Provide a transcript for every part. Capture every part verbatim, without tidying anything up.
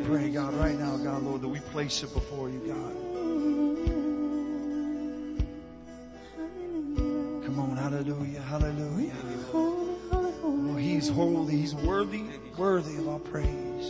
pray, God, right now, God, Lord, that we place it before you, God. Come on, hallelujah, hallelujah. Oh, He's holy, He's worthy, worthy of our praise.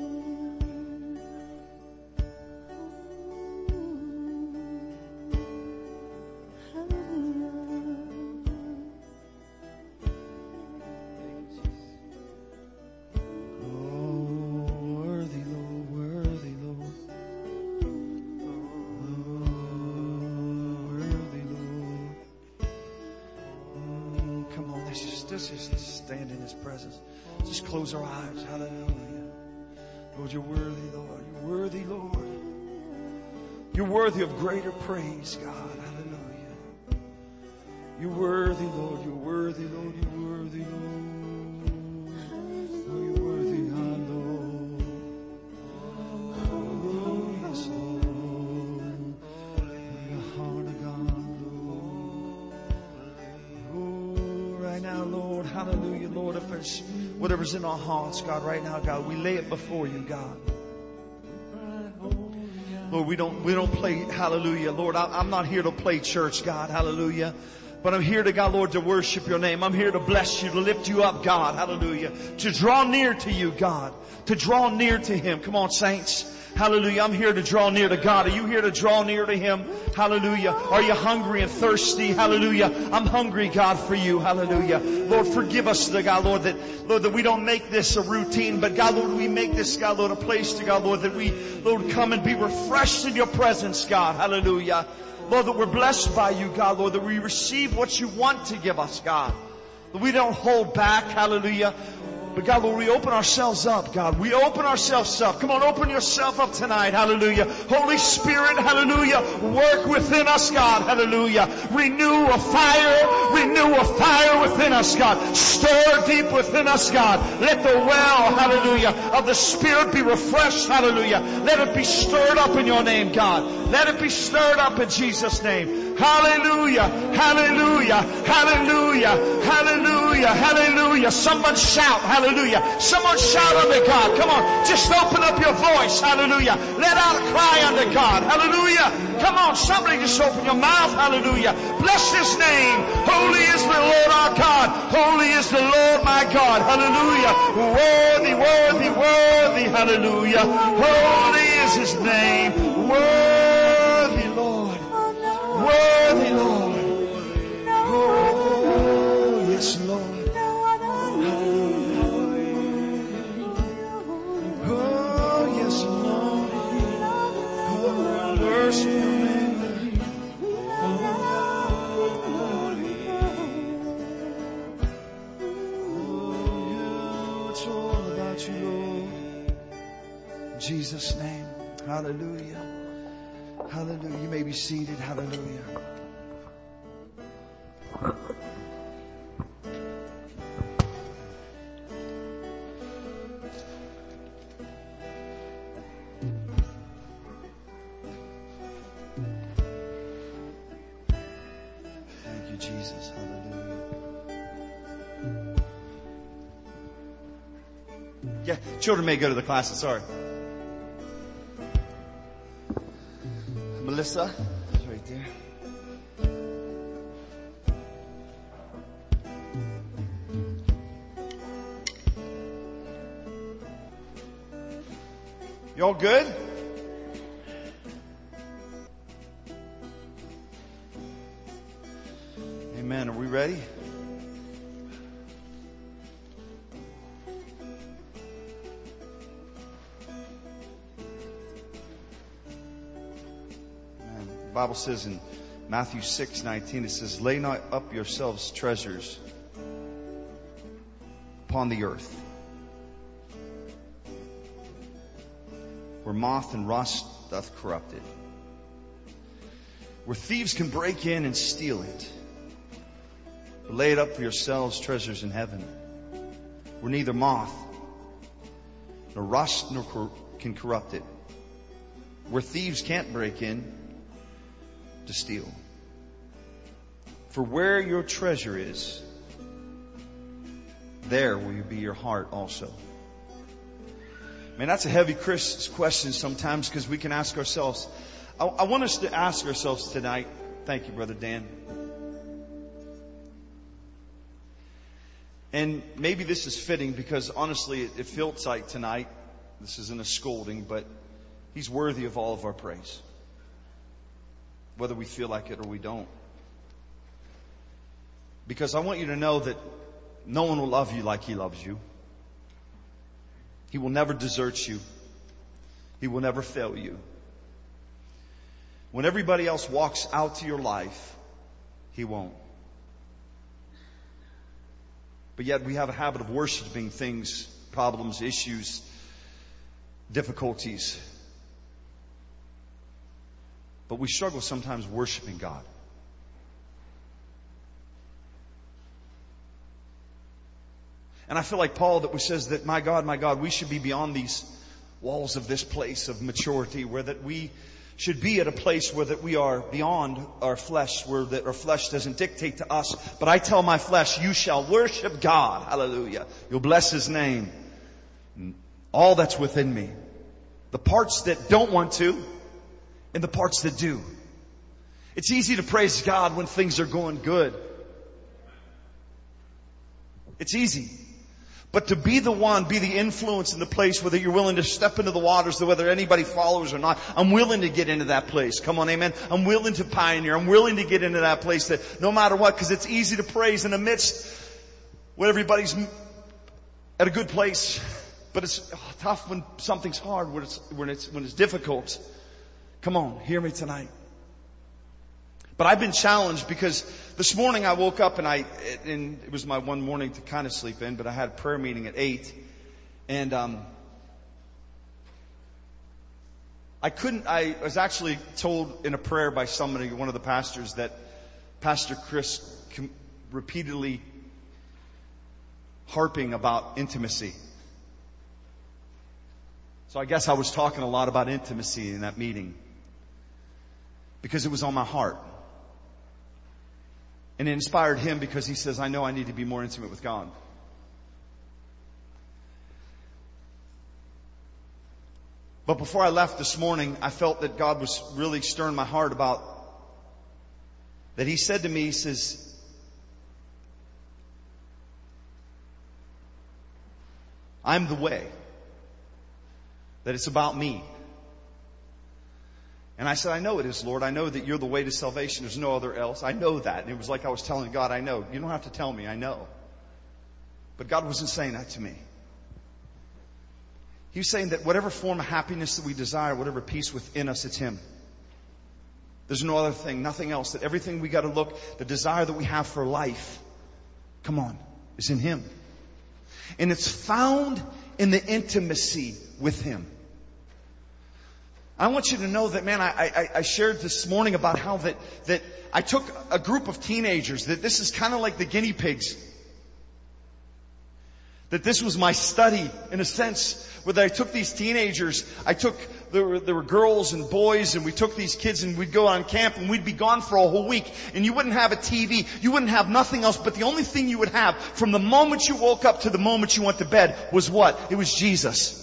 Stand in His presence. Just close our eyes. Hallelujah. Lord, you're worthy, Lord. You're worthy, Lord. You're worthy of greater praise, God. Hallelujah. You're worthy, Lord. You're worthy, Lord. You're worthy, Lord. Oh, you're worthy, our Lord. Oh, yes, Lord. Your heart of God, Lord. Oh, right now, Lord. Hallelujah, Lord. If there's whatever's in our hearts, God, right now, God, we lay it before you, God. Lord, we don't we don't play, hallelujah. Lord, I, I'm not here to play church, God, hallelujah. But I'm here to, God, Lord, to worship your name. I'm here to bless you, to lift you up, God, hallelujah. To draw near to you, God. To draw near to Him. Come on, saints. Hallelujah. I'm here to draw near to God. Are you here to draw near to Him? Hallelujah. Are you hungry and thirsty? Hallelujah. I'm hungry, God, for you. Hallelujah. Lord, forgive us, the God, Lord, that, Lord, that we don't make this a routine, but God, Lord, we make this, God, Lord, a place to, God, Lord, that we, Lord, come and be refreshed in your presence, God. Hallelujah. Lord, that we're blessed by you, God, Lord, that we receive what you want to give us, God. That we don't hold back. Hallelujah. But God, Lord, we open ourselves up, God. We open ourselves up. Come on, open yourself up tonight. Hallelujah. Holy Spirit, hallelujah. Work within us, God. Hallelujah. Renew a fire. Renew a fire within us, God. Stir deep within us, God. Let the well, hallelujah, of the Spirit be refreshed. Hallelujah. Let it be stirred up in your name, God. Let it be stirred up in Jesus' name. Hallelujah. Hallelujah. Hallelujah. Hallelujah. Hallelujah. Someone shout. Hallelujah. Someone shout unto God. Come on. Just open up your voice. Hallelujah. Let out a cry unto God. Hallelujah. Come on. Somebody just open your mouth. Hallelujah. Bless His name. Holy is the Lord our God. Holy is the Lord my God. Hallelujah. Worthy, worthy, worthy. Hallelujah. Holy is His name. Worthy, Lord. Worthy, Lord. Oh, yes, Lord. Oh, yes, Lord. Oh, worship your name. Oh, it's all about you, Lord. In Jesus' name. Hallelujah. Hallelujah. You may be seated. Hallelujah. Thank you, Jesus. Hallelujah. Yeah, children may go to the classes. Sorry. Melissa, right there. Y'all good? Amen. Are we ready? The Bible says in Matthew six nineteen, it says, lay not up yourselves treasures upon the earth, where moth and rust doth corrupt it, where thieves can break in and steal it. But lay it up for yourselves treasures in heaven, where neither moth nor rust nor cor- can corrupt it, where thieves can't break in to steal. For where your treasure is, there will be your heart also. Man, that's a heavy question sometimes because we can ask ourselves. I, I want us to ask ourselves tonight. Thank you, Brother Dan. And maybe this is fitting because honestly, it, it feels like tonight, this isn't a scolding, but He's worthy of all of our praise. Whether we feel like it or we don't. Because I want you to know that no one will love you like He loves you. He will never desert you. He will never fail you. When everybody else walks out to your life, He won't. But yet we have a habit of worshiping things, problems, issues, difficulties. But we struggle sometimes worshiping God. And I feel like Paul that says that, my God, my God, we should be beyond these walls of this place of maturity, where that we should be at a place where that we are beyond our flesh, where that our flesh doesn't dictate to us. But I tell my flesh, you shall worship God. Hallelujah. You'll bless His name. All that's within me. The parts that don't want to and the parts that do. It's easy to praise God when things are going good. It's easy. But to be the one, be the influence in the place whether you're willing to step into the waters, whether anybody follows or not, I'm willing to get into that place. Come on, amen. I'm willing to pioneer. I'm willing to get into that place that no matter what, because it's easy to praise in the midst when everybody's at a good place. But it's tough when something's hard, when it's, when it's, when it's difficult. Come on, hear me tonight. But I've been challenged because this morning I woke up and I, and it was my one morning to kind of sleep in, but I had a prayer meeting at eight. And, um, I couldn't, I was actually told in a prayer by somebody, one of the pastors, that Pastor Chris com- repeatedly harping about intimacy. So I guess I was talking a lot about intimacy in that meeting because it was on my heart. And it inspired him because he says, I know I need to be more intimate with God. But before I left this morning, I felt that God was really stirring my heart about that He said to me, He says, I'm the way. That it's about me. And I said, I know it is, Lord. I know that You're the way to salvation. There's no other else. I know that. And it was like I was telling God, I know. You don't have to tell me. I know. But God wasn't saying that to me. He was saying that whatever form of happiness that we desire, whatever peace within us, it's Him. There's no other thing, nothing else. That everything we got to look, the desire that we have for life, come on, is in Him. And it's found in the intimacy with Him. I want you to know that, man, I, I, I shared this morning about how that, that I took a group of teenagers, that this is kind of like the guinea pigs. That this was my study, in a sense, where I took these teenagers, I took, there were, there were girls and boys, and we took these kids and we'd go on camp and we'd be gone for a whole week. And you wouldn't have a T V, you wouldn't have nothing else, but the only thing you would have from the moment you woke up to the moment you went to bed was what? It was Jesus.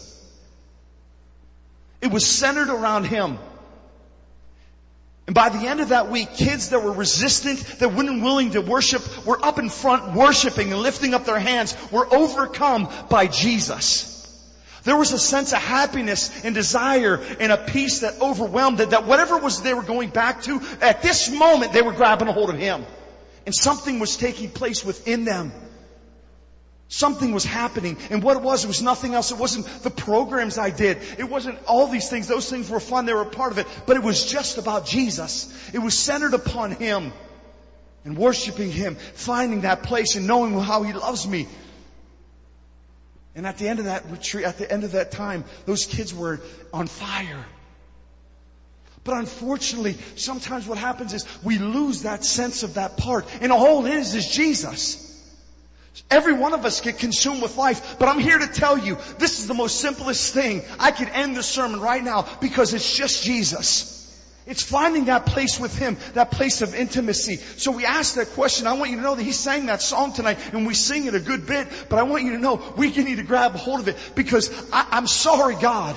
It was centered around Him. And by the end of that week, kids that were resistant, that weren't willing to worship, were up in front worshiping and lifting up their hands, were overcome by Jesus. There was a sense of happiness and desire and a peace that overwhelmed it, that whatever was they were going back to, at this moment they were grabbing a hold of Him. And something was taking place within them. Something was happening. And what it was, it was nothing else. It wasn't the programs I did. It wasn't all these things. Those things were fun. They were a part of it. But it was just about Jesus. It was centered upon Him. And worshiping Him. Finding that place and knowing how He loves me. And at the end of that retreat, at the end of that time, those kids were on fire. But unfortunately, sometimes what happens is we lose that sense of that part. And all it is is Jesus. Every one of us get consumed with life. But I'm here to tell you, this is the most simplest thing. I could end this sermon right now because it's just Jesus. It's finding that place with Him, that place of intimacy. So we ask that question. I want you to know that He sang that song tonight, and we sing it a good bit, but I want you to know we need to grab a hold of it, because I, I'm sorry, God,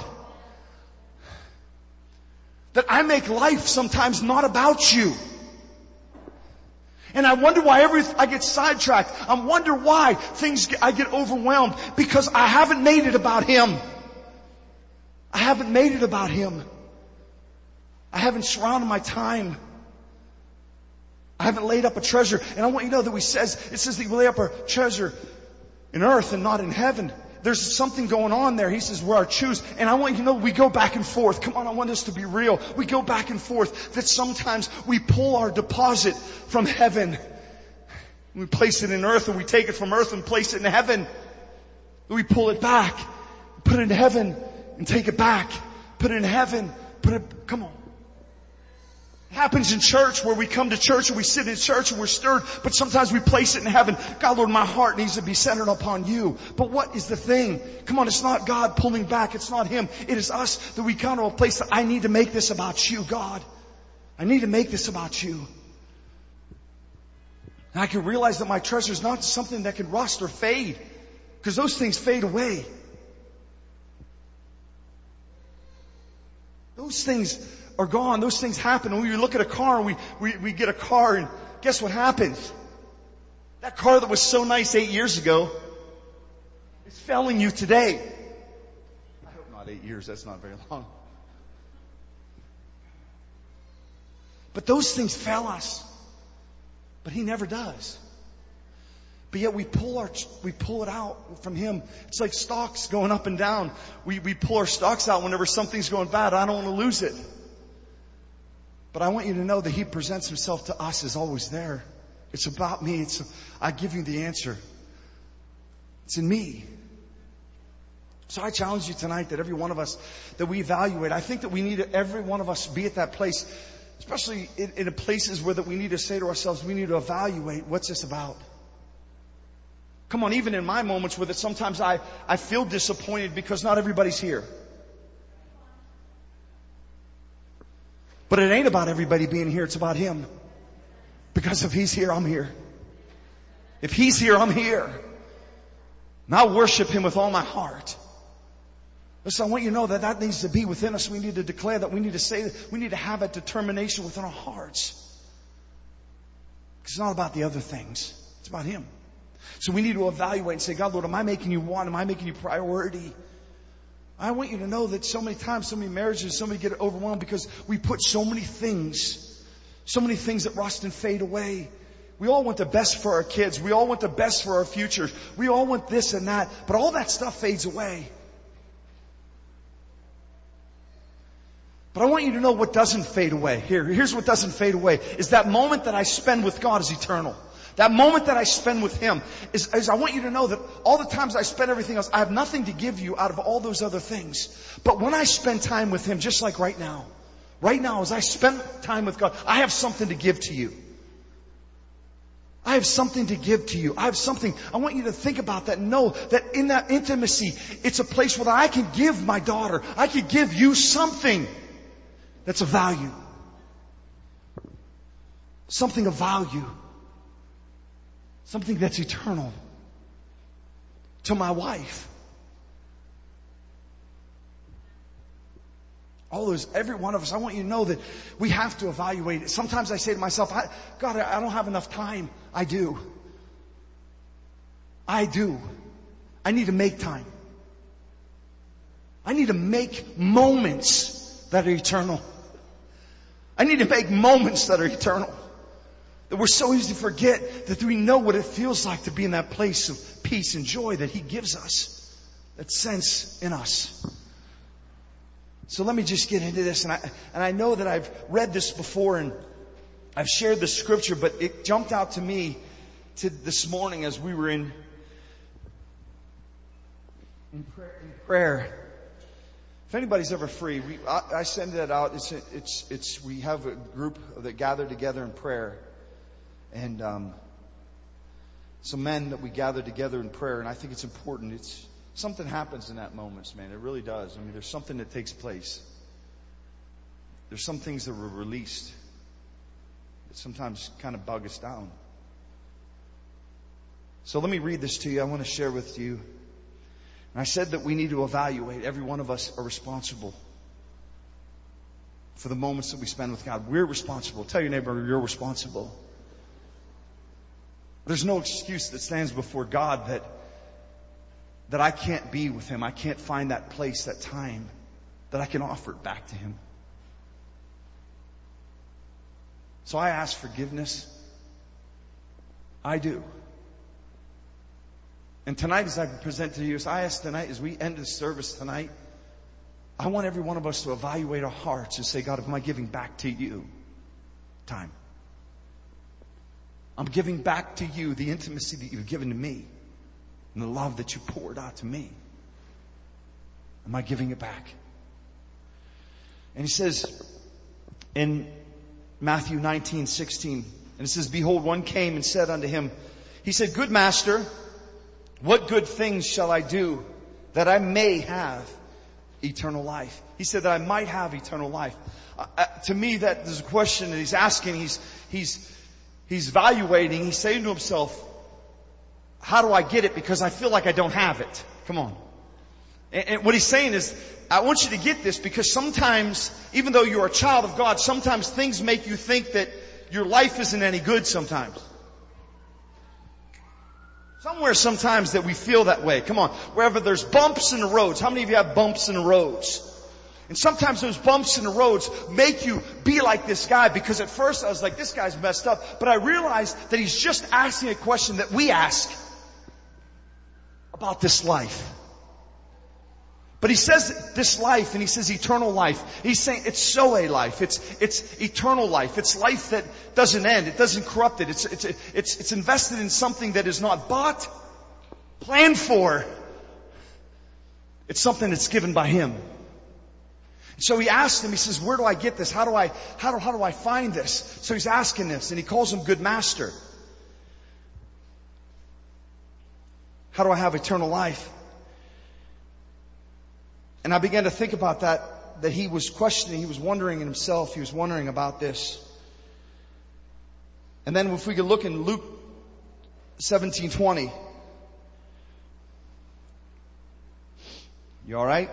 that I make life sometimes not about You. And I wonder why every, I get sidetracked. I wonder why things, I get overwhelmed, because I haven't made it about Him. I haven't made it about Him. I haven't surrounded my time. I haven't laid up a treasure. And I want you to know that we says, it says that we lay up our treasure in earth and not in heaven. There's something going on there. He says we're our choose. And I want you to know we go back and forth. Come on, I want us to be real. We go back and forth. That sometimes we pull our deposit from heaven. We place it in earth, and we take it from earth and place it in heaven. We pull it back, put it in heaven, and take it back. Put it in heaven. Put it, come on. It happens in church, where we come to church and we sit in church and we're stirred, but sometimes we place it in heaven. God, Lord, my heart needs to be centered upon You. But what is the thing? Come on, it's not God pulling back. It's not Him. It is us that we come to a place that I need to make this about You, God. I need to make this about You. And I can realize that my treasure is not something that can rust or fade, because those things fade away. Those things are gone. Those things happen. And when we look at a car, and we, we, we get a car, and guess what happens? That car that was so nice eight years ago is failing you today. I hope not eight years. That's not very long. But those things fail us. But He never does. But yet we pull our, we pull it out from Him. It's like stocks going up and down. We, we pull our stocks out whenever something's going bad. I don't want to lose it. But I want you to know that He presents Himself to us as always there. It's about me. It's, I give you the answer. It's in me. So I challenge you tonight that every one of us, that we evaluate. I think that we need to, every one of us be at that place, especially in, in places where that we need to say to ourselves, we need to evaluate, what's this about? Come on, even in my moments where that sometimes I, I feel disappointed because not everybody's here. But it ain't about everybody being here. It's about Him. Because if He's here, I'm here. If He's here, I'm here. And I'll worship Him with all my heart. Listen, I want you to know that that needs to be within us. We need to declare that. We need to say that. We need to have that determination within our hearts. Because it's not about the other things. It's about Him. So we need to evaluate and say, God, Lord, am I making You one? Am I making You priority? I want you to know that so many times, so many marriages, so many get overwhelmed because we put so many things, so many things that rust and fade away. We all want the best for our kids. We all want the best for our future. We all want this and that. But all that stuff fades away. But I want you to know what doesn't fade away. Here, here's what doesn't fade away. Is that moment that I spend with God is eternal. That moment that I spend with Him is, is I want you to know that all the times I spend everything else, I have nothing to give you out of all those other things. But when I spend time with Him, just like right now, right now as I spend time with God, I have something to give to you. I have something to give to you. I have something. I want you to think about that and know that in that intimacy, it's a place where I can give my daughter, I can give you something that's of value. Something of value. Something that's eternal. To my wife. All those, every one of us, I want you to know that we have to evaluate it. Sometimes I say to myself, I, God, I don't have enough time. I do. I do. I need to make time. I need to make moments that are eternal. I need to make moments that are eternal. That we're so easy to forget that we know what it feels like to be in that place of peace and joy that He gives us. That sense in us. So let me just get into this. And I, and I know that I've read this before and I've shared the scripture, but it jumped out to me to this morning as we were in, in, prayer, in prayer. If anybody's ever free, we, I, I send that out. It's, it's, it's, we have a group that gather together in prayer. And um, some men that we gather together in prayer, and I think it's important. It's something happens in that moment, man. It really does. I mean, there's something that takes place. there's some things that were released that sometimes kind of bug us down. So let me read this to you. I want to share with you. And I said that we need to evaluate. Every one of us are responsible for the moments that we spend with God. We're responsible. Tell your neighbor, you're responsible. There's no excuse that stands before God that, that I can't be with Him. I can't find that place, that time that I can offer it back to Him. So I ask forgiveness. I do. And tonight, as I present to you, as I ask tonight, as we end the service tonight, I want every one of us to evaluate our hearts and say, God, am I giving back to you time? I'm giving back to you the intimacy that you've given to me and the love that you poured out to me. Am I giving it back? And he says in Matthew nineteen sixteen, and it says, behold, one came and said unto him, he said, good master, what good things shall I do that I may have eternal life? He said that I might have eternal life. Uh, to me, that is a question that he's asking. He's, he's, he's evaluating. He's saying to himself, how do I get it? Because I feel like I don't have it. Come on. And, and what he's saying is, I want you to get this, because sometimes, even though you're a child of God, sometimes things make you think that your life isn't any good sometimes. Somewhere sometimes that we feel that way. Come on. Wherever there's bumps in the roads. How many of you have bumps in the roads? And sometimes those bumps in the roads make you be like this guy, because at first I was like, this guy's messed up. But I realized that he's just asking a question that we ask about this life. But he says this life, and he says eternal life. He's saying it's Zoe life. It's, it's eternal life. It's life that doesn't end. It doesn't corrupt it. It's, it's, it's, it's invested in something that is not bought, planned for. It's something that's given by Him. So he asked him, he says, where do I get this? How do I, how do, how do I find this? So he's asking this, and he calls him good master. How do I have eternal life? And I began to think about that, that he was questioning, he was wondering in himself, he was wondering about this. And then if we could look in Luke seventeen twenty. You all right?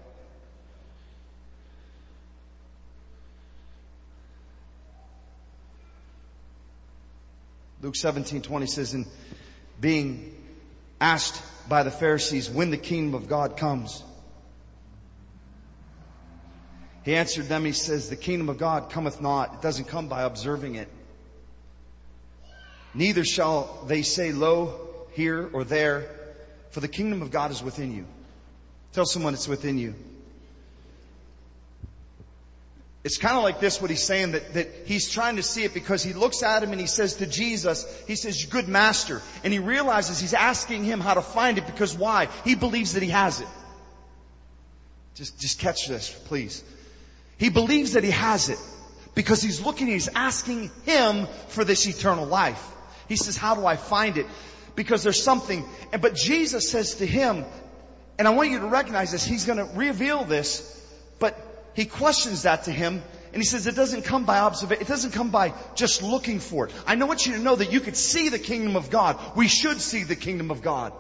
Luke seventeen twenty says, and being asked by the Pharisees when the kingdom of God comes, he answered them, he says, the kingdom of God cometh not. It doesn't come by observing it. Neither shall they say, lo, here or there, for the kingdom of God is within you. Tell someone it's within you. It's kind of like this, what he's saying, that, that he's trying to see it, because he looks at him and he says to Jesus, he says, good master. And he realizes he's asking him how to find it, because why? He believes that he has it. Just, just catch this, please. He believes that he has it because he's looking, he's asking him for this eternal life. He says, how do I find it? Because there's something. And, but Jesus says to him, and I want you to recognize this, he's going to reveal this, but he questions that to him. And he says, it doesn't come by observation. It doesn't come by just looking for it. I want you to know that you could see the kingdom of God. We should see the kingdom of God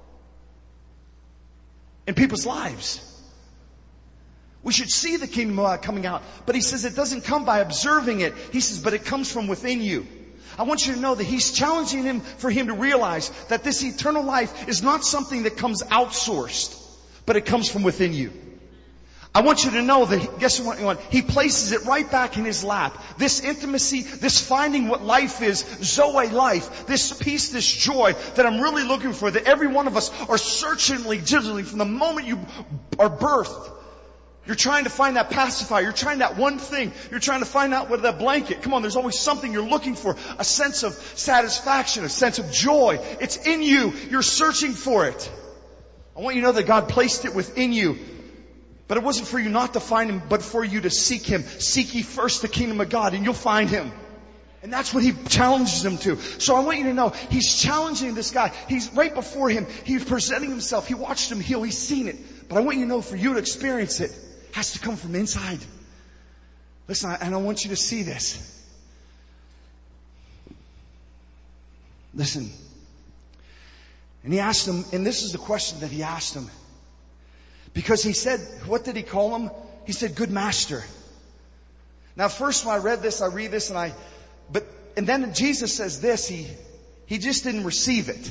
in people's lives. We should see the kingdom of God coming out. But he says it doesn't come by observing it. He says, but it comes from within you. I want you to know that he's challenging him for him to realize that this eternal life is not something that comes outsourced, but it comes from within you. I want you to know that, guess what? He places it right back in his lap. This intimacy, this finding what life is, Zoe life, this peace, this joy that I'm really looking for, that every one of us are searchingly, diligently, from the moment you are birthed. You're trying to find that pacifier. You're trying that one thing. You're trying to find out whether that blanket. Come on, there's always something you're looking for. A sense of satisfaction, a sense of joy. It's in you. You're searching for it. I want you to know that God placed it within you. But it wasn't for you not to find Him, but for you to seek Him. Seek ye first the kingdom of God, and you'll find Him. And that's what He challenges him to. So I want you to know, He's challenging this guy. He's right before him. He's presenting Himself. He watched him heal. He's seen it. But I want you to know, for you to experience it, has to come from inside. Listen, and I want you to see this. Listen. And he asked him, and this is the question that he asked him. Because he said, what did he call him? He said, good master. Now first when I read this, I read this and I, but, and then Jesus says this, he, he just didn't receive it.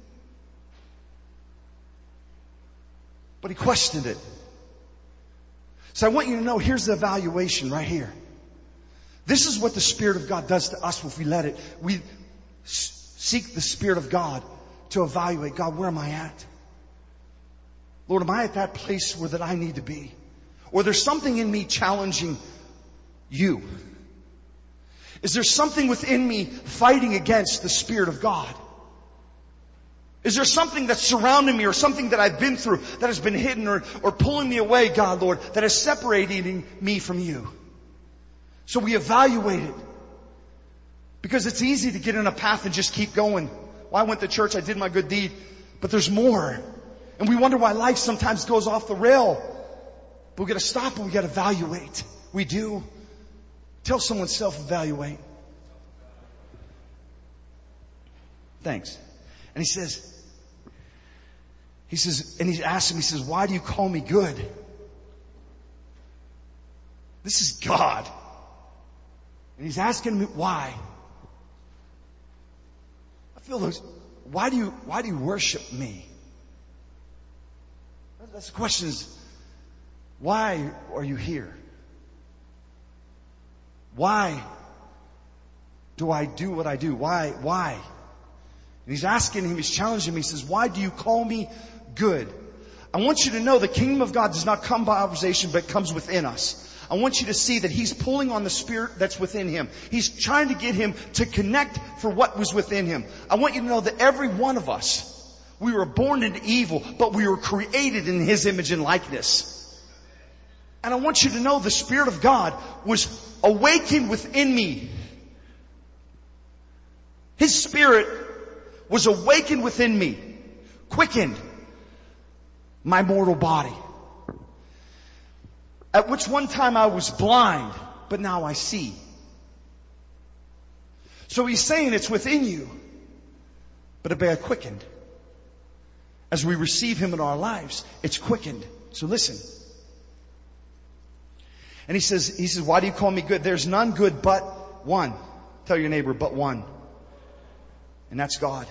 But he questioned it. So I want you to know, here's the evaluation right here. This is what the Spirit of God does to us if we let it. We seek the Spirit of God to evaluate, God, where am I at? Lord, am I at that place where that I need to be? Or there's something in me challenging you? Is there something within me fighting against the Spirit of God? Is there something that's surrounding me or something that I've been through that has been hidden or, or pulling me away, God, Lord, that is separating me from you? So we evaluate it. Because it's easy to get in a path and just keep going. Well, I went to church, I did my good deed, but there's more. And we wonder why life sometimes goes off the rail. But we gotta stop and we gotta evaluate. We do. Tell someone self-evaluate. Thanks. And he says, he says, and he asks him, he says, why do you call me good? This is God. And he's asking me why. I feel those, why do you, why do you worship me? That's the question is, why are you here? Why do I do what I do? Why, why? And he's asking him, he's challenging him. He says, why do you call me good? I want you to know the kingdom of God does not come by observation, but comes within us. I want you to see that he's pulling on the Spirit that's within him. He's trying to get him to connect for what was within him. I want you to know that every one of us, we were born into evil, but we were created in his image and likeness. And I want you to know the Spirit of God was awakened within me. His Spirit was awakened within me, quickened my mortal body. At which one time I was blind, but now I see. So he's saying it's within you, but it be quickened. As we receive him in our lives, it's quickened. So listen. And he says, he says, why do you call me good? There's none good but one. Tell your neighbor, but one. And that's God.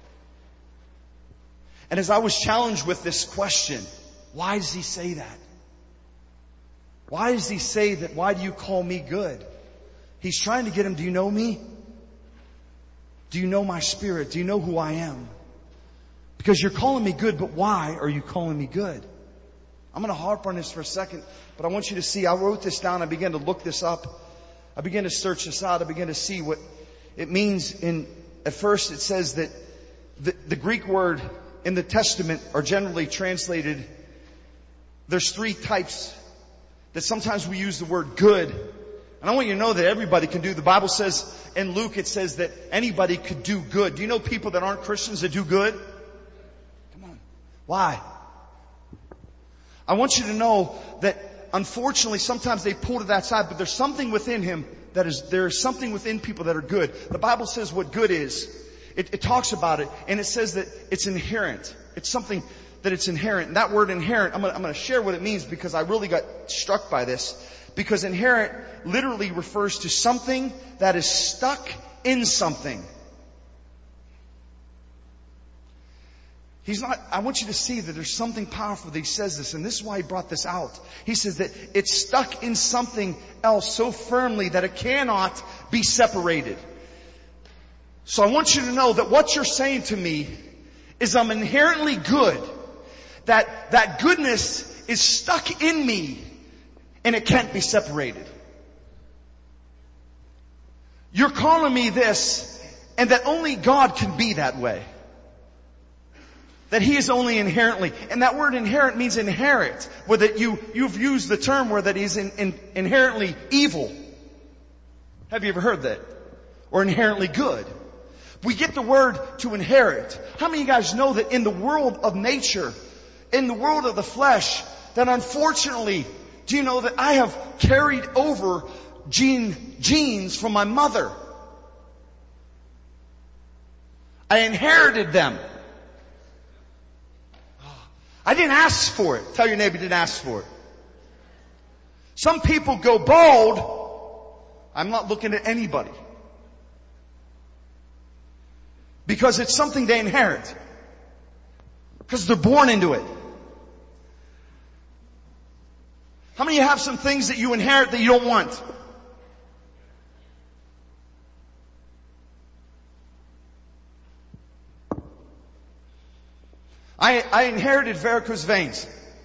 And as I was challenged with this question, why does he say that? Why does he say that? Why do you call me good? He's trying to get him, do you know me? Do you know my spirit? Do you know who I am? Because you're calling me good, but why are you calling me good? I'm going to harp on this for a second, but I want you to see, I wrote this down. I began to look this up. I began to search this out. I began to see what it means. In, at first it says that the, the Greek word in the Testament are generally translated. There's three types that sometimes we use the word good. And I want you to know that everybody can do. The Bible says in Luke, it says that anybody could do good. Do you know people that aren't Christians that do good? Come on. Why? I want you to know that unfortunately sometimes they pull to that side, but there's something within him that is, there is something within people that are good. The Bible says what good is. It, it talks about it, and it says that it's inherent. It's something that it's inherent. And that word inherent, I'm going I'm to share what it means because I really got struck by this. Because inherent literally refers to something that is stuck in something. He's not, I want you to see that there's something powerful that he says this, and this is why he brought this out. He says that it's stuck in something else so firmly that it cannot be separated. So I want you to know that what you're saying to me is I'm inherently good. That, that goodness is stuck in me and it can't be separated. You're calling me this, and that only God can be that way. That he is only inherently, and that word inherent means inherit, where that you, you've used the term where that he's in, in, inherently evil. Have you ever heard that? Or inherently good. We get the word to inherit. How many of you guys know that in the world of nature, in the world of the flesh, that unfortunately, do you know that I have carried over gene, genes from my mother. I inherited them. I didn't ask for it. Tell your neighbor you didn't ask for it. Some people go bald. I'm not looking at anybody. Because it's something they inherit. Because they're born into it. How many of you have some things that you inherit that you don't want? I, I inherited varicose veins.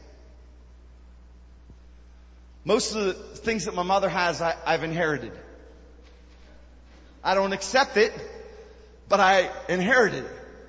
Most of the things that my mother has, I, I've inherited. I don't accept it, but I inherited it.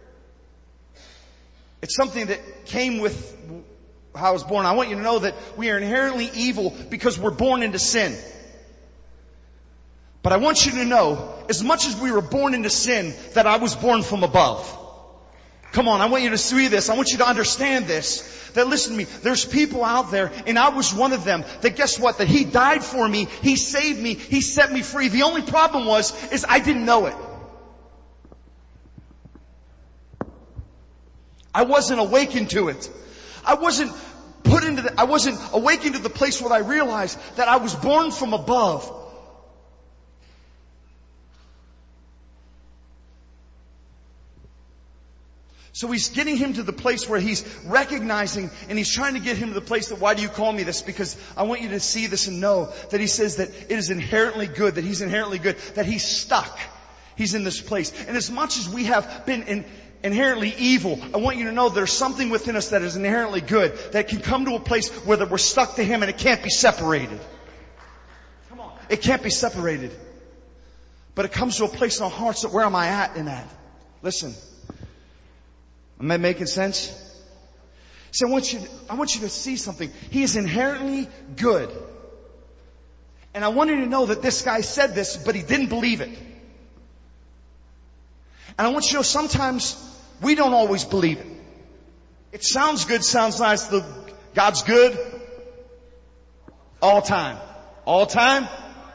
It's something that came with how I was born. I want you to know that we are inherently evil because we're born into sin. But I want you to know, as much as we were born into sin, that I was born from above. Come on, I want you to see this. I want you to understand this. That listen to me, there's people out there, and I was one of them, that guess what? That He died for me, He saved me, He set me free. The only problem was, is I didn't know it. I wasn't awakened to it. I wasn't put into the, I wasn't awakened to the place where I realized that I was born from above. So he's getting him to the place where he's recognizing, and he's trying to get him to the place that, why do you call me this? Because I want you to see this and know that he says that it is inherently good, that he's inherently good, that he's stuck. He's in this place. And as much as we have been in, inherently evil, I want you to know there's something within us that is inherently good, that can come to a place where that we're stuck to Him and it can't be separated. Come on. It can't be separated. But it comes to a place in our hearts that, where am I at in that? Listen. Am I making sense? So I want you to, I want you to see something. He is inherently good. And I want you to know that this guy said this, but he didn't believe it. And I want you to know sometimes we don't always believe it. It sounds good, sounds nice. The, God's good all time. All time.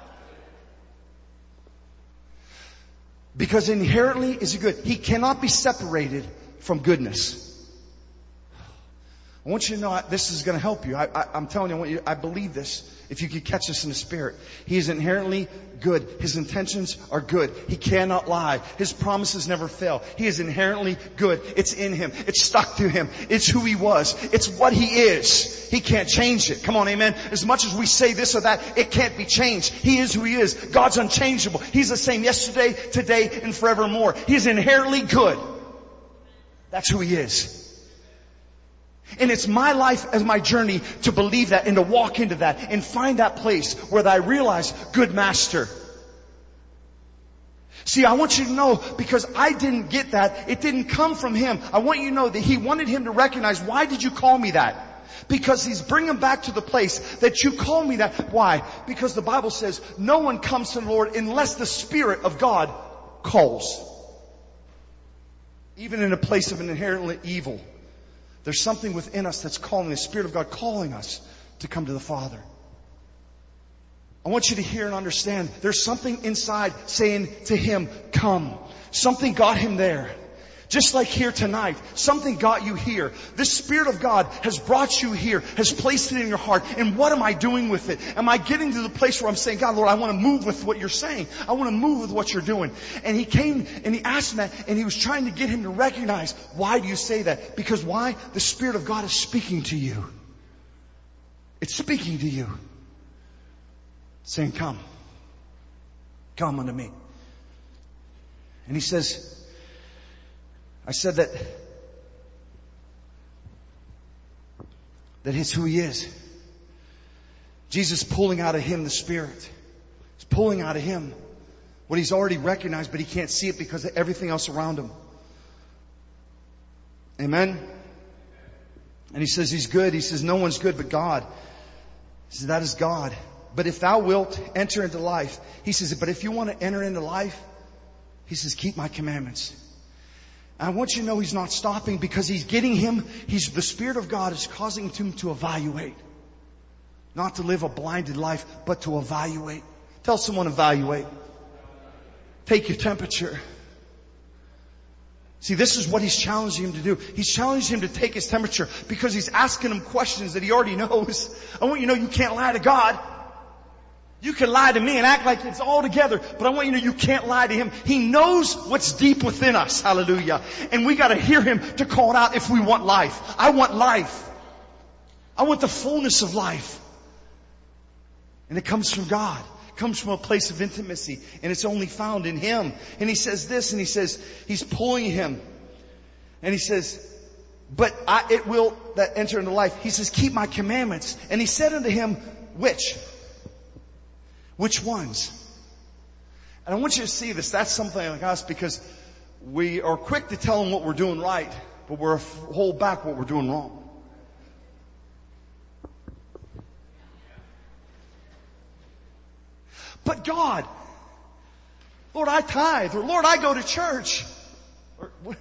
Because inherently is He good. He cannot be separated from goodness. I want you to know this is going to help you. I, I, I'm telling you, I want you, I believe this. If you could catch this in the Spirit. He is inherently good. His intentions are good. He cannot lie. His promises never fail. He is inherently good. It's in Him. It's stuck to Him. It's who He was. It's what He is. He can't change it. Come on, amen. As much as we say this or that, it can't be changed. He is who He is. God's unchangeable. He's the same yesterday, today, and forevermore. He is inherently good. That's who He is. And it's my life as my journey to believe that and to walk into that and find that place where I realize, good Master. See, I want you to know, because I didn't get that, it didn't come from Him. I want you to know that He wanted him to recognize, why did you call me that? Because He's bringing him back to the place that you call me that. Why? Because the Bible says no one comes to the Lord unless the Spirit of God calls. Even in a place of an inherently evil, there's something within us that's calling, the Spirit of God calling us to come to the Father. I want you to hear and understand, there's something inside saying to Him, come. Something got Him there. Just like here tonight, something got you here. The Spirit of God has brought you here, has placed it in your heart. And what am I doing with it? Am I getting to the place where I'm saying, God, Lord, I want to move with what you're saying. I want to move with what you're doing. And he came and he asked him that, and he was trying to get him to recognize, why do you say that? Because why? The Spirit of God is speaking to you. It's speaking to you. Saying, come. Come unto me. And he says, I said that, that it's who He is. Jesus pulling out of him the Spirit. He's pulling out of him what he's already recognized, but he can't see it because of everything else around him. Amen? And he says He's good. He says no one's good but God. He says that is God. But if thou wilt enter into life, he says, but if you want to enter into life, he says, keep my commandments. I want you to know He's not stopping, because He's getting him. He's, the Spirit of God is causing him to evaluate. Not to live a blinded life, but to evaluate. Tell someone, evaluate. Take your temperature. See, this is what he's challenging him to do. He's challenging him to take his temperature because he's asking him questions that he already knows. I want you to know you can't lie to God. You can lie to me and act like it's all together, but I want you to know you can't lie to Him. He knows what's deep within us. Hallelujah. And we gotta hear Him to call it out if we want life. I want life. I want the fullness of life. And it comes from God. It comes from a place of intimacy. And it's only found in Him. And He says this, and He says, He's pulling him. And He says, but I, it will that enter into life. He says, keep my commandments. And He said unto him, which? Which ones? And I want you to see this. That's something like us, because we are quick to tell Him what we're doing right, but we're hold back what we're doing wrong. But God, Lord, I tithe, or Lord, I go to church. Or, we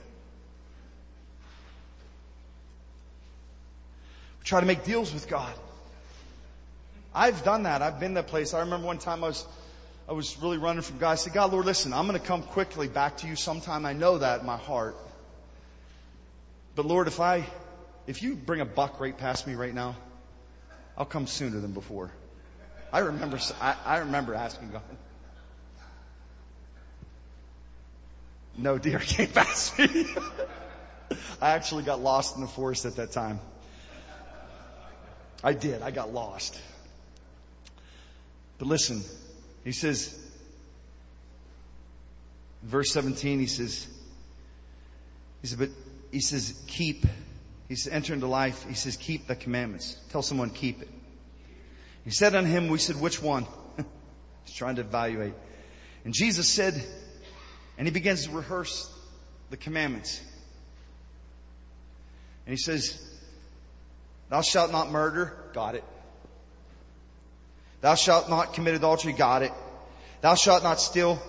try to make deals with God. I've done that. I've been that place. I remember one time I was, I was really running from God. I said, God, Lord, listen, I'm going to come quickly back to you sometime. I know that in my heart. But Lord, if I, if you bring a buck right past me right now, I'll come sooner than before. I remember, I, I remember asking God. No deer came past me. I actually got lost in the forest at that time. I did. I got lost. But listen, He says, verse seventeen, He says, He says, but He says, keep, He says, enter into life. He says, keep the commandments. Tell someone, keep it. He said unto him, we said, which one? He's trying to evaluate. And Jesus said, and He begins to rehearse the commandments. And He says, thou shalt not murder. Got it. Thou shalt not commit adultery. Got it. Thou shalt not steal.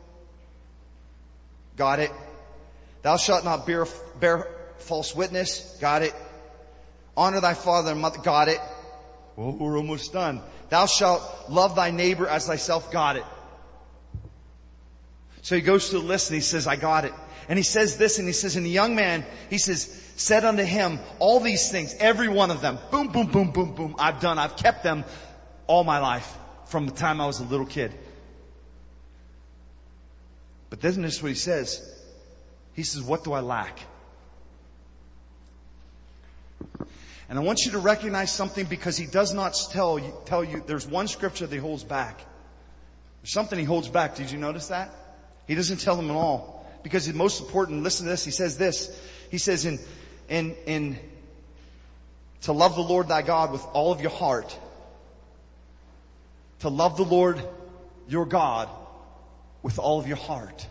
Got it. Thou shalt not bear, bear false witness. Got it. Honor thy father and mother. Got it. Oh, we're almost done. Thou shalt love thy neighbor as thyself. Got it. So he goes through the list and he says, I got it. And he says this, and he says, and the young man, he says, said unto him, all these things, every one of them, boom, boom, boom, boom, boom, I've done, I've kept them all my life from the time I was a little kid. But isn't this what he says? He says, what do I lack? And I want you to recognize something, because he does not tell you, tell you, there's one scripture that he holds back. There's something he holds back. Did you notice that? He doesn't tell them at all. Because the most important, listen to this, he says this. He says in, in, in, to love the Lord thy God with all of your heart. To love the Lord your God with all of your heart.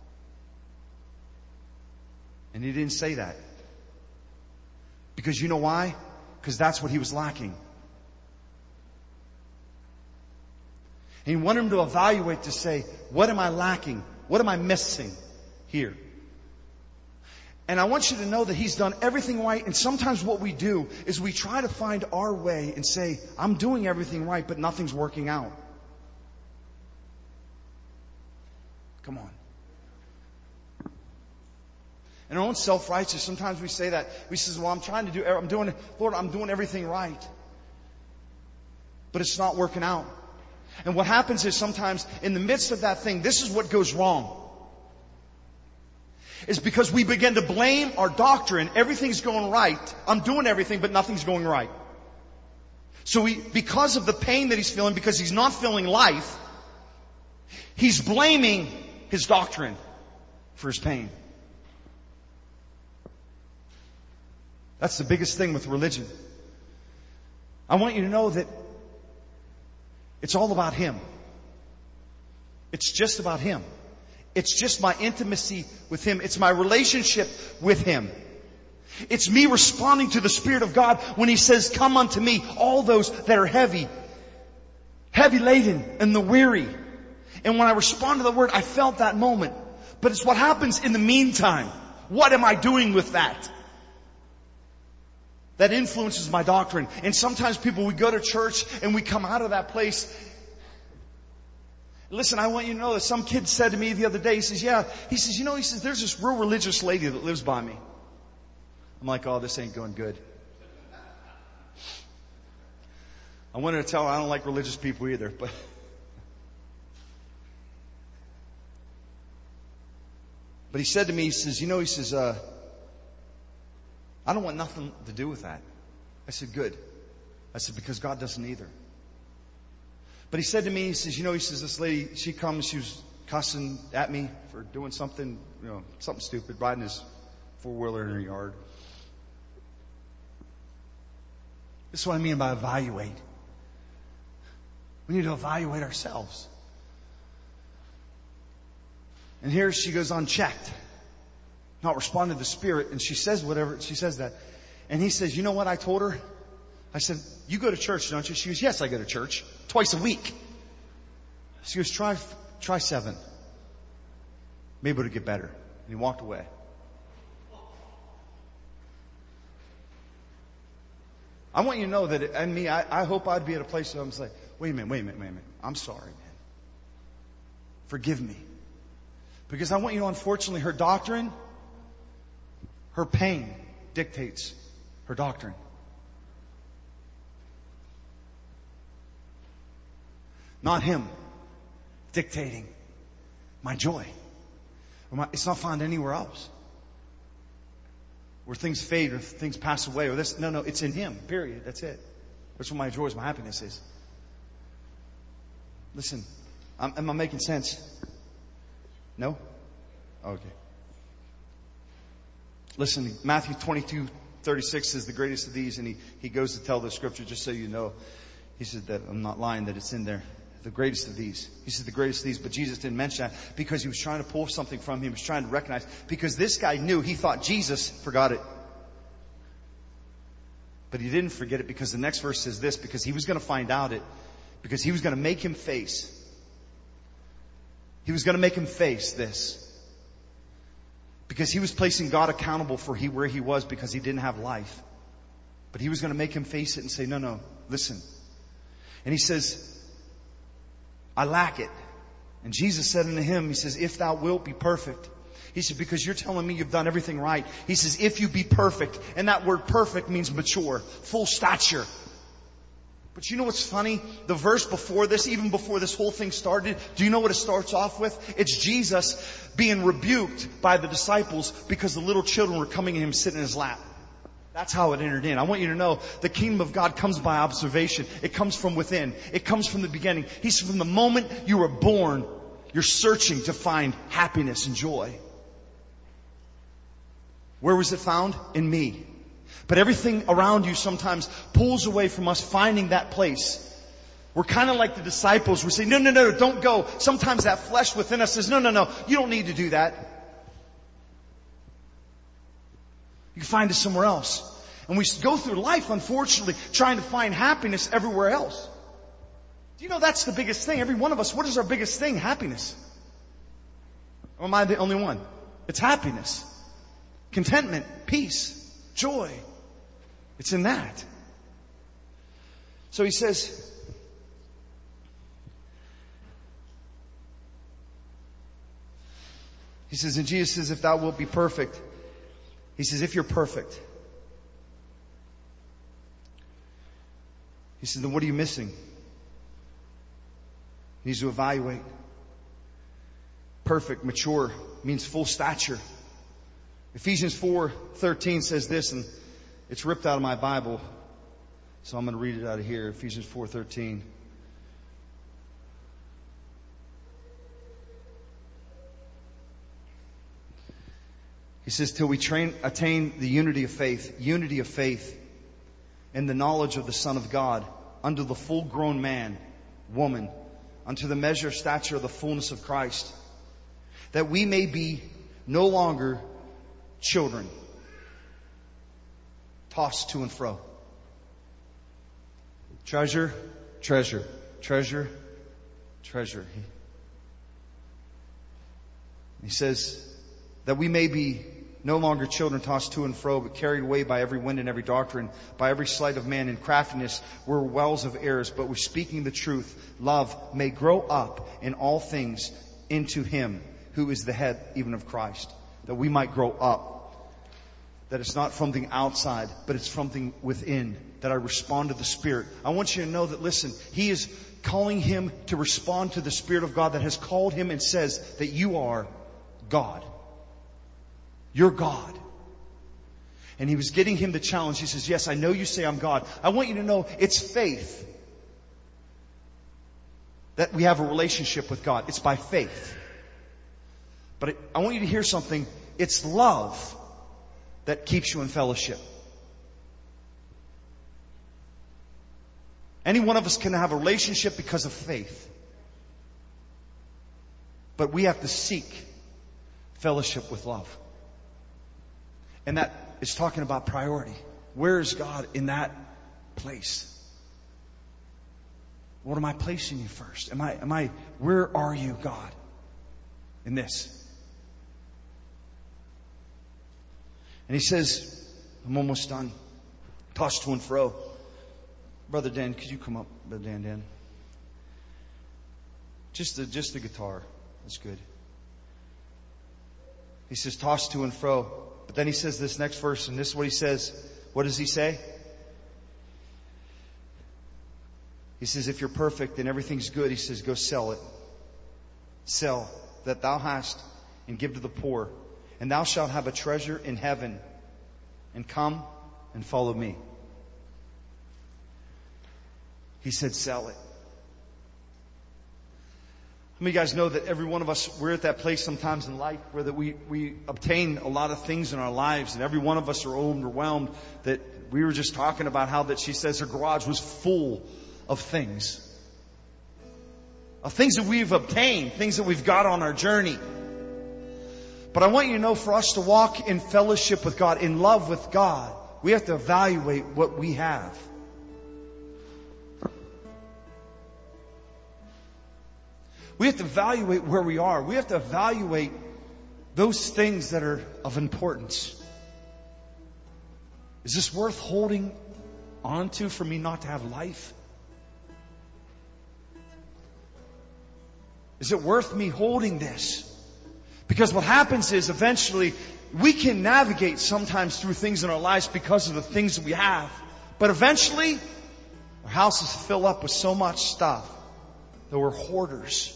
And he didn't say that. Because you know why? Because that's what he was lacking. And he wanted him to evaluate, to say, what am I lacking? What am I missing here? And I want you to know that he's done everything right. And sometimes what we do is we try to find our way and say, I'm doing everything right, but nothing's working out. Come on. In our own self-righteous, sometimes we say that. We say, well, I'm trying to do, I'm doing, Lord, I'm doing everything right. But it's not working out. And what happens is sometimes in the midst of that thing, this is what goes wrong. Is because we begin to blame our doctrine. Everything's going right. I'm doing everything, but nothing's going right. So we, because of the pain that he's feeling, because he's not feeling life, he's blaming his doctrine for his pain. That's the biggest thing with religion. I want you to know that it's all about him. It's just about him. It's just my intimacy with him. It's my relationship with him. It's me responding to the Spirit of God when he says, come unto me, all those that are heavy, heavy laden and the weary. And when I respond to the word, I felt that moment. But it's what happens in the meantime. What am I doing with that? That influences my doctrine. And sometimes people, we go to church and we come out of that place Listen, I want you to know that some kid said to me the other day, he says, yeah, he says, you know, he says, there's this real religious lady that lives by me. I'm like, oh, this ain't going good. I wanted to tell her I don't like religious people either, but but he said to me, he says, you know, he says, uh, I don't want nothing to do with that. I said, good. I said, because God doesn't either. But he said to me, he says, you know, he says, this lady, she comes, she was cussing at me for doing something, you know, something stupid, riding his four-wheeler in her yard. This is what I mean by evaluate. We need to evaluate ourselves. And here she goes unchecked, not responding to the Spirit, and she says whatever, she says that. And he says, you know what I told her? I said, you go to church, don't you? She goes, yes, I go to church. Twice a week. She goes, try, try seven. Maybe it'll get better. And he walked away. I want you to know that, it, and me, I, I hope I'd be at a place where I'm like, wait a minute, wait a minute, wait a minute. I'm sorry, man. Forgive me. Because I want you to know, unfortunately, her doctrine, her pain dictates her doctrine. Not him dictating my joy. It's not found anywhere else. Where things fade or things pass away or this. No, no, it's in him. Period. That's it. That's where my joy is, my happiness is. Listen, I'm, am I making sense? No? Okay. Listen, Matthew twenty-two thirty-six is the greatest of these, and he, he goes to tell the scripture, just so you know. He said that I'm not lying, that it's in there. The greatest of these. He said the greatest of these, but Jesus didn't mention that because he was trying to pull something from him. He was trying to recognize, because this guy knew, he thought Jesus forgot it. But he didn't forget it, because the next verse says this, because he was going to find out it, because he was going to make him face. He was going to make him face this. Because he was placing God accountable for he, where he was, because he didn't have life. But he was going to make him face it and say, no, no, listen. And he says, I lack it. And Jesus said unto him, he says, if thou wilt be perfect. He said, because you're telling me you've done everything right. He says, if you be perfect. And that word perfect means mature, full stature. But you know what's funny? The verse before this, even before this whole thing started, do you know what it starts off with? It's Jesus being rebuked by the disciples because the little children were coming to him, sitting in his lap. That's how it entered in. I want you to know the kingdom of God comes by observation. It comes from within. It comes from the beginning. He said, from the moment you were born, you're searching to find happiness and joy. Where was it found? In me. But everything around you sometimes pulls away from us finding that place. We're kind of like the disciples. We say, no, no, no, don't go. Sometimes that flesh within us says, no, no, no, you don't need to do that. You can find it somewhere else. And we go through life, unfortunately, trying to find happiness everywhere else. Do you know that's the biggest thing? Every one of us, what is our biggest thing? Happiness. Or am I the only one? It's happiness. Contentment, peace, joy. It's in that. So he says, he says, and Jesus says, if thou wilt be perfect, he says, if you're perfect, he says, then what are you missing? He needs to evaluate. Perfect, mature, means full stature. Ephesians four thirteen says this, and it's ripped out of my Bible, so I'm going to read it out of here. Ephesians four thirteen. He says, till we train, attain the unity of faith, unity of faith in the knowledge of the Son of God, unto the full grown man, woman, unto the measure of stature of the fullness of Christ, that we may be no longer children, tossed to and fro. Treasure, treasure, treasure, treasure. He says that we may be No longer children tossed to and fro, but carried away by every wind and every doctrine, by every sleight of man and craftiness, were wells of errors. But we're speaking the truth. Love may grow up in all things into Him who is the head even of Christ. That we might grow up. That it's not from the outside, but it's from the within. That I respond to the Spirit. I want you to know that, listen, He is calling him to respond to the Spirit of God that has called him and says that you are God. You're God. And He was getting him the challenge. He says, yes, I know you say I'm God. I want you to know it's faith that we have a relationship with God. It's by faith. But it, I want you to hear something. It's love that keeps you in fellowship. Any one of us can have a relationship because of faith. But we have to seek fellowship with love. And that is talking about priority. Where is God in that place? What am I placing you first? Am I, am I, where are you, God, in this? And He says, I'm almost done. Tossed to and fro. Brother Dan, could you come up, Brother Dan, Dan? Just the, just the guitar. That's good. He says, tossed to and fro. But then he says this next verse, and this is what he says. What does he say? He says, if you're perfect and everything's good, he says, go sell it. Sell that thou hast and give to the poor. And thou shalt have a treasure in heaven. And come and follow me. He said, sell it. How many of you guys know that every one of us, we're at that place sometimes in life where that we, we obtain a lot of things in our lives, and every one of us are overwhelmed. That we were just talking about how that she says her garage was full of things. Of things that we've obtained, things that we've got on our journey. But I want you to know, for us to walk in fellowship with God, in love with God, we have to evaluate what we have. We have to evaluate where we are. We have to evaluate those things that are of importance. Is this worth holding on to for me not to have life? Is it worth me holding this? Because what happens is eventually we can navigate sometimes through things in our lives because of the things that we have. But eventually our houses fill up with so much stuff that we're hoarders.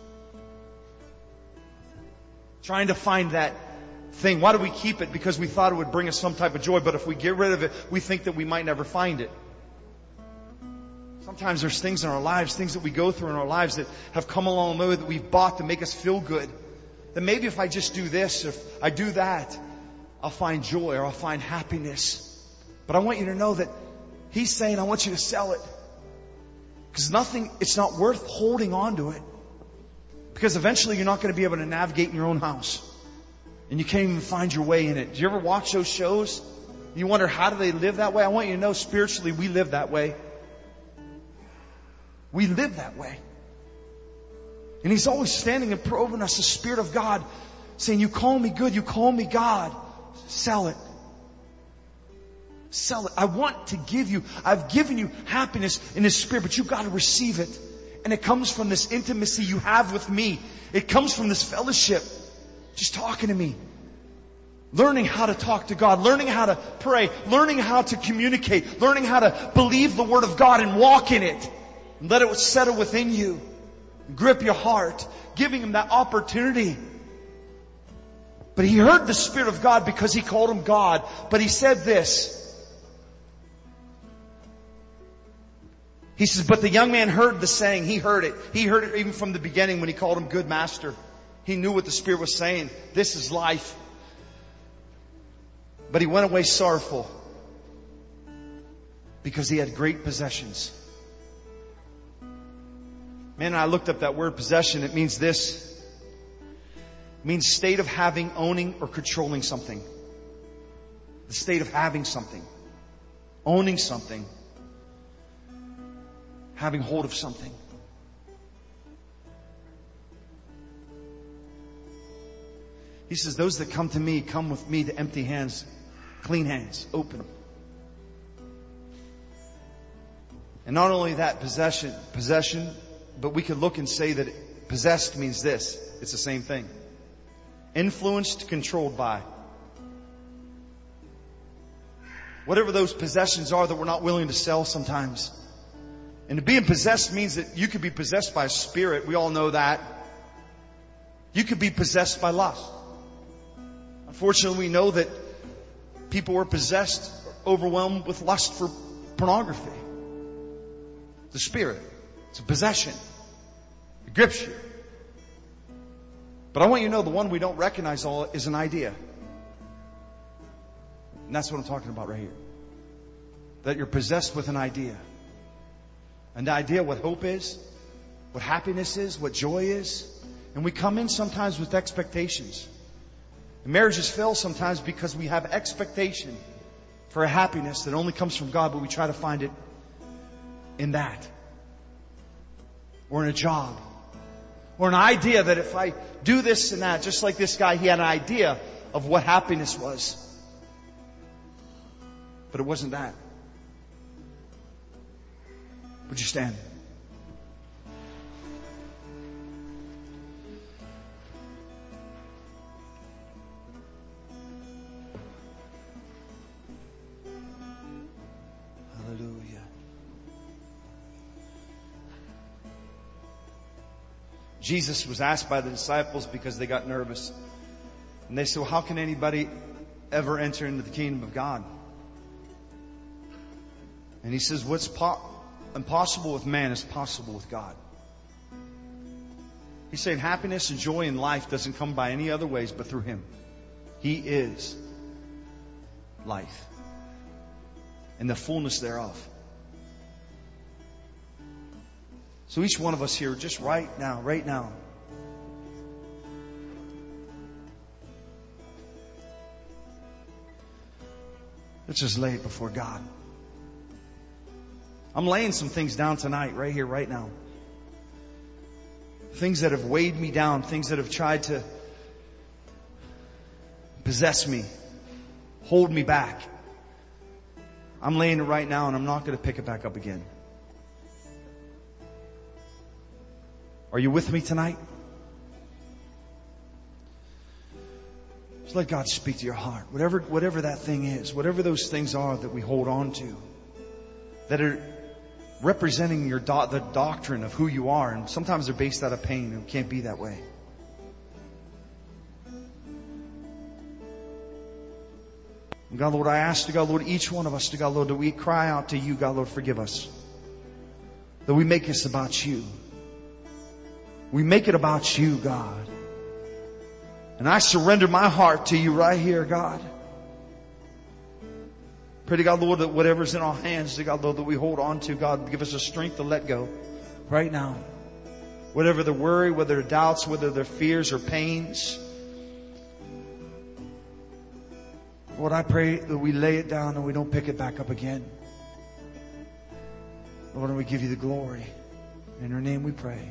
Trying to find that thing. Why do we keep it? Because we thought it would bring us some type of joy. But if we get rid of it, we think that we might never find it. Sometimes there's things in our lives, things that we go through in our lives that have come along the way that we've bought to make us feel good. That maybe if I just do this, if I do that, I'll find joy or I'll find happiness. But I want you to know that He's saying, I want you to sell it. Because nothing, it's not worth holding on to it. Because eventually you're not going to be able to navigate in your own house. And you can't even find your way in it. Do you ever watch those shows? You wonder, how do they live that way? I want you to know, spiritually, we live that way. We live that way. And He's always standing and probing us, the Spirit of God, saying, you call me good, you call me God. Sell it. Sell it. I want to give you, I've given you happiness in His Spirit, but you've got to receive it. And it comes from this intimacy you have with me. It comes from this fellowship. Just talking to me. Learning how to talk to God. Learning how to pray. Learning how to communicate. Learning how to believe the Word of God and walk in it. And let it settle within you. Grip your heart. Giving Him that opportunity. But he heard the Spirit of God because He called Him God. But he said this. He says, but the young man heard the saying. He heard it. He heard it even from the beginning when He called him good master. He knew what the Spirit was saying. This is life. But he went away sorrowful because he had great possessions. Man, I looked up that word possession. It means this. It means state of having, owning, or controlling something. The state of having something. Owning something. Having hold of something. He says, those that come to me, come with me to empty hands, clean hands, open. And not only that, possession, possession, but we could look and say that possessed means this. It's the same thing. Influenced, controlled by. Whatever those possessions are that we're not willing to sell sometimes. And being possessed means that you could be possessed by a spirit. We all know that. You could be possessed by lust. Unfortunately, we know that people were possessed, overwhelmed with lust for pornography. The spirit. It's a possession. It grips you. But I want you to know the one we don't recognize all is an idea. And that's what I'm talking about right here. That you're possessed with an idea. An idea what hope is, what happiness is, what joy is. And we come in sometimes with expectations. And marriages fail sometimes because we have expectation for a happiness that only comes from God, but we try to find it in that. Or in a job. Or an idea that if I do this and that, just like this guy, he had an idea of what happiness was. But it wasn't that. Would you stand? Hallelujah. Jesus was asked by the disciples because they got nervous. And they said, well, how can anybody ever enter into the kingdom of God? And He says, what's po- impossible with man is possible with God. He's saying happiness and joy in life doesn't come by any other ways but through Him. He is life and the fullness thereof. So each one of us here, just right now, right now, let's just lay it before God. I'm laying some things down tonight, right here, right now. Things that have weighed me down, things that have tried to possess me, hold me back. I'm laying it right now and I'm not going to pick it back up again. Are you with me tonight? Just let God speak to your heart. Whatever, whatever that thing is, whatever those things are that we hold on to, that are representing your do- the doctrine of who you are. And sometimes they're based out of pain and it can't be that way. And God, Lord, I ask to God, Lord, each one of us, to God, Lord, that we cry out to you, God, Lord, forgive us. That we make this about you. We make it about you, God. And I surrender my heart to you right here, God. Pray to God, Lord, that whatever's in our hands, to God, Lord, that we hold on to, God, give us the strength to let go right now. Whatever the worry, whether the doubts, whether they're fears or pains. Lord, I pray that we lay it down and we don't pick it back up again. Lord, and we give you the glory. In your name we pray.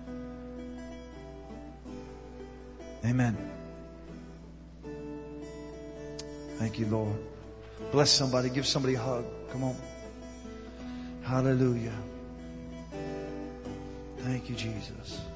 Amen. Thank you, Lord. Bless somebody. Give somebody a hug. Come on. Hallelujah. Thank you, Jesus.